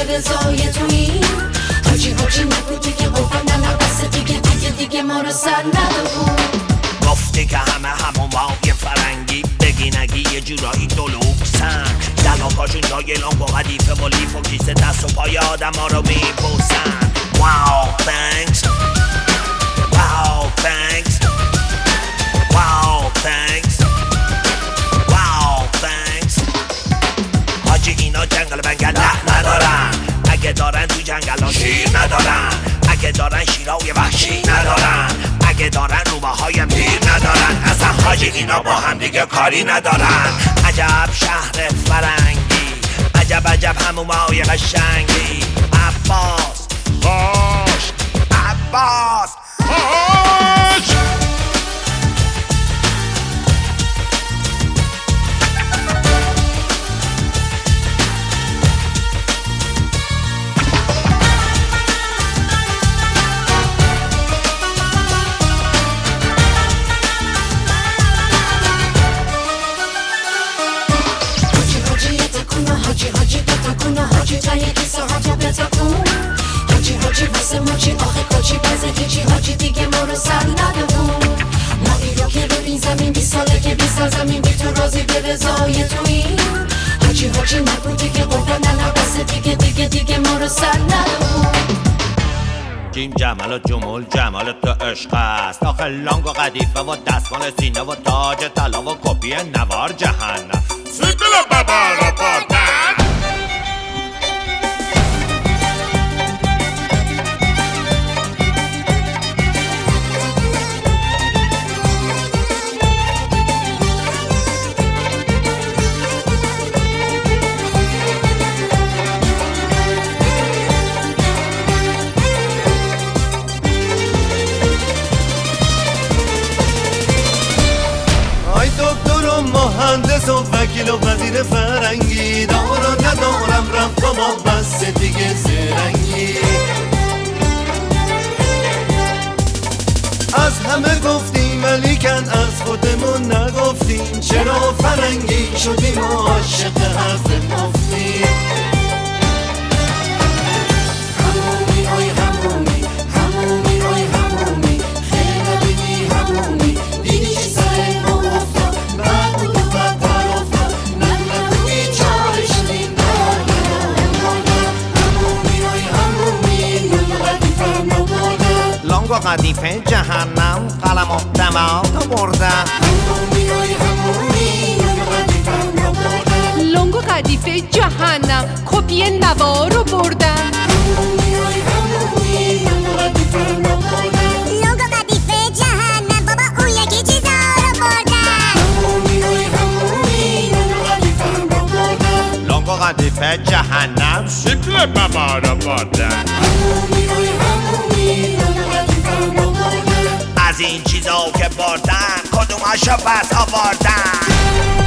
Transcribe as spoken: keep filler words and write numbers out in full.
رضای تویی. حاجی حاجی نگو دیگه قربان نه بس دیگه دیگه دیگه ما رو سر ندارو. گفتی که همه همون ما یه فرنگی، بگی نگی یه جورایی دلوکسن. دلاکاشون جای لنگ و قدیفه و لیف و کیسه دست و پای آدم ها رو میپوسن. واو thanks واو thanks واو thanks واو thanks. حاجی اینا جنگل بنگل نه ندارن، اگه دارن تو جنگل ها شیر ندارن، اگه دارن شیرهای وحشی ندارن، اگه دارن روبه های پیر ندارن. اصلا حاجی اینا با هم دیگه کاری ندارن. عجب شهر فرنگی، عجب عجب همومای قشنگی. عباس باش عباس باش. حاجی حاجی بتکونه حاجی تا یکی ساعت رو بتکون. حاجی حاجی واسه موچی آخه کاچی بزه هیچی حاجی دیگه ما رو سر ندارون. ما ایرو که رو این زمین بی ساله که بی سال زمین بی تو راضی به رضای تویی. حاجی حاجی نگو دیگه قربان نه بس دیگه دیگه دیگه ما رو سر ندارون. جیم جمال و جمول جمال تو عشق است. آخه لانگ و قدیفه و دستمال سینه و تاج طلا و کپی نوار جهنم. سیکل بابا رو بردن. مهندس و وکیل و وزیر فرنگی، دارا ندارم رفت و ما بس دیگه زرنگی. از همه گفتیم ولیکن از خودمون نگفتیم، چرا فرنگی شدیم و عاشق حرف مفتیم. همومی آی همومی همومی آی همومی، خیلی نبینی همومی دیدی چی سر ما افتاد. لانگ و قدیفه جهنم قلم و دماغ بردن. لانگ و قدیفه جهنم کپی نوار رو بردن. لانگ و قدیفه جهنم بابا اون یکی چیزا رو بردن. لانگ و قدیفه جهنم شکل بابا رو بردن. از این چیزا که بردن کدومشو پس آوردن.